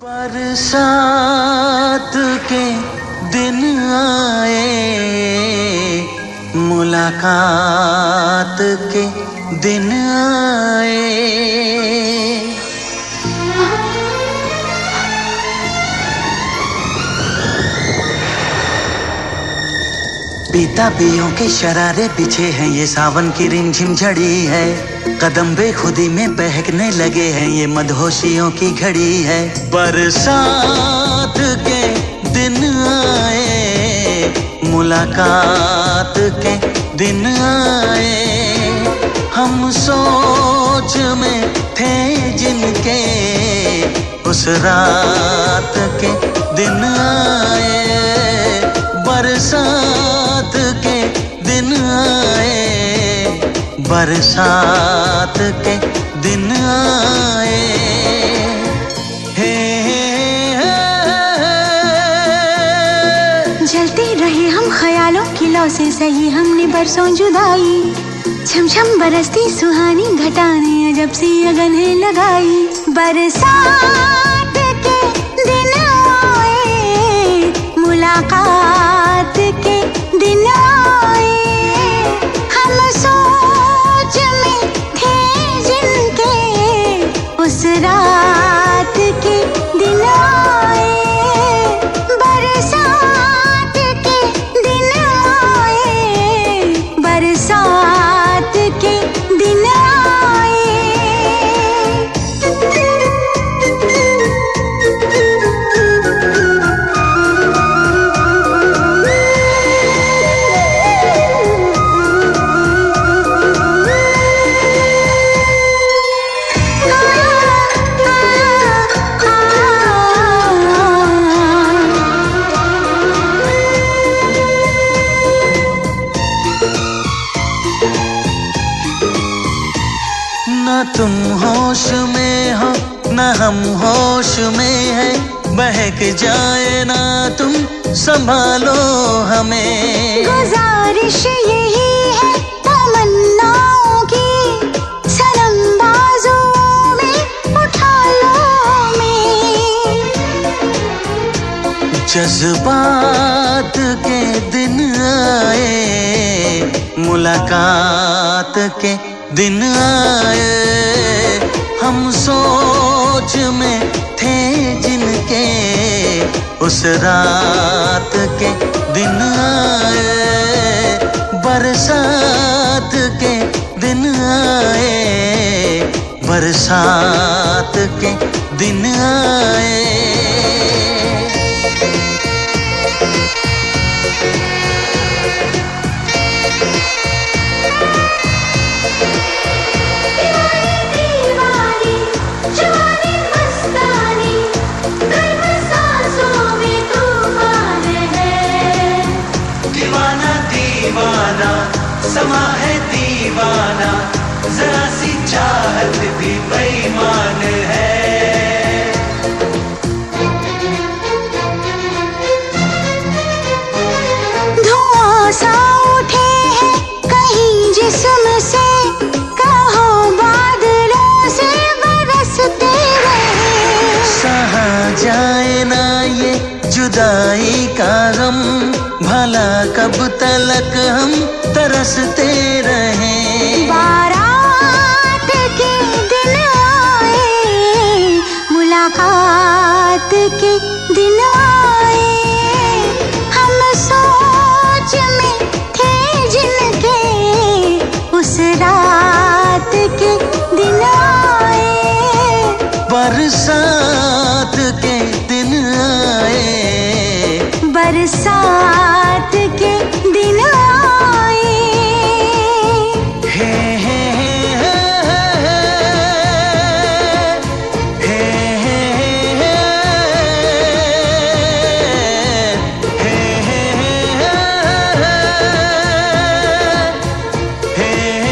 बरसात के दिन आए, मुलाकात के दिन आए। पीता पियों के शरारे पीछे हैं, ये सावन की रिमझिम झड़ी है। कदम बेखुदी में बहकने लगे हैं, ये मदहोशियों की घड़ी है। बरसात के दिन आए, मुलाकात के दिन आए। हम सोच में थे जिनके, उस रात के दिन आए। बरसात के दिन आए, बरसात के दिन आए। हे जलते रहे हम ख्यालों की लौ से, सही हमने बरसों जुदाई। छम छम बरसती सुहानी घटाने अजब सी अगन है लगाई। बरसात के दिन आए, मुलाकात के दिन आए। हम सोच में थे जिनके, उस रात के दिन आए। बरसात के दिन आए, बरसात के दिन आए। न तुम होश में हो, न हम होश में है। बहक जाए ना तुम, संभालो हमें। गुजारिश यही है तमन्नाओं की, सनम बाजुओं में उठा लो हमें। जज्बात के दिन आए, मुलाकात के दिन आए। हम सोच में थे जिनके, उस रात के दिन आए। बरसात के दिन आए, बरसात के दिन आए। दीवाना समा है दीवाना, जरा सी चाहत भी बेईमान है। धुआं सा उठे हैं कहीं जिस्म से, कहो बादलों से बरसते रहे। सहा जाए ना ये जुदाई का गम, भला कब तलक हम तरसते रहें। बारात के दिन आए, मुलाकात के दिन आए। हम सोच में थे जिनके, उस रात के दिन आए। बरसात के दिन आए, बरसात के दिन आए। हे हे हे हे हे हे हे हे